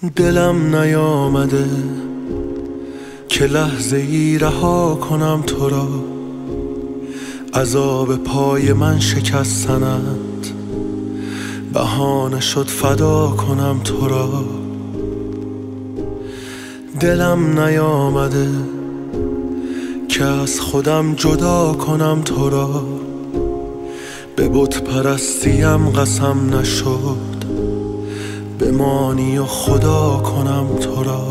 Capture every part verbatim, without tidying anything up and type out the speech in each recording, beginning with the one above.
دلم نیامده که لحظه ای رها کنم تو را، عذاب پای من شکستنت بهانه شد فدا کنم تو را. دلم نیامده که از خودم جدا کنم تو را، به بت پرستیم قسم نشد بمانی و خدا کنم تو را.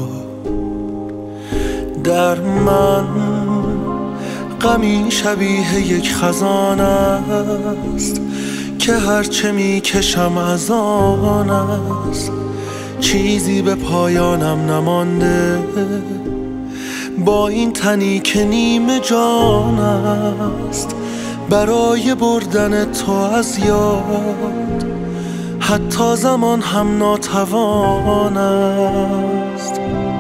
در من غمی شبیه یک خزان است که هرچه می کشم از آن است، چیزی به پایانم نمانده با این تنی که نیمه جان است. برای بردن تو از یاد حتی زمان هم ناتوان است.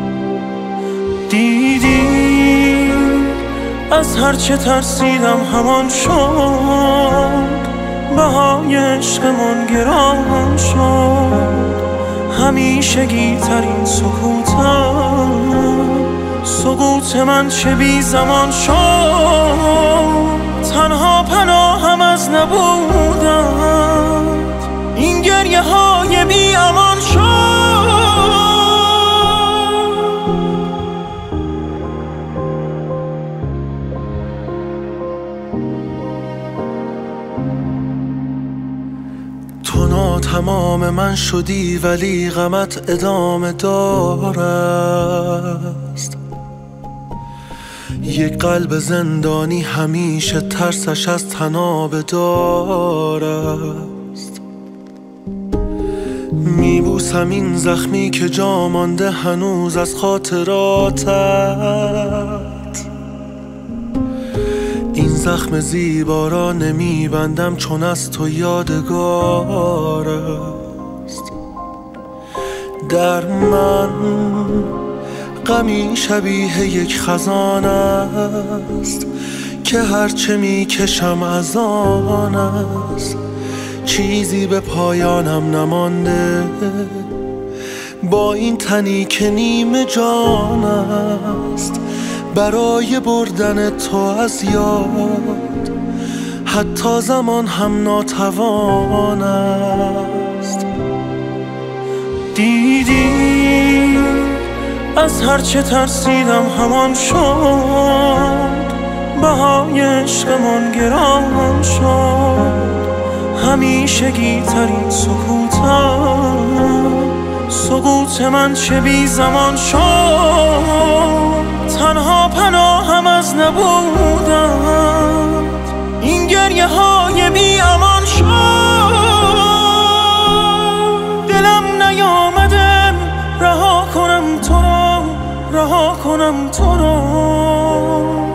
دیدی از هرچه ترسیدم همان شد، بهای عشقمون گران شد. همیشگی ترین سکوتم، سکوت من چه بی زمان شد. تنها پناهم از نبودن این گریه های بی امان شد. تو ناتمام من شدی ولی غمت ادامه دارست. یک قلب زندانی همیشه ترسش از تناب دارست. میبوسم این زخمی که جا مانده هنوز از خاطراتت. این زخم زیبا را نمیبندم چون از تو یادگار است. در من غمی شبیه یک خزان است که هرچه می کشم از آن است، چیزی به پایانم نمانده با این تنی که نیمه جان است. برای بردن تو از یاد حتی زمان هم ناتوان است. دیدی از هرچه ترسیدم همان شد، بهای عشقمون گران شد. همیشگی ترین سکوتم، سکوت من چه بی زمان شد. تنها پناهم از نبودن این گریه های بی امان شد. دلم نیامده رها کنم تو را، رها کنم تو را.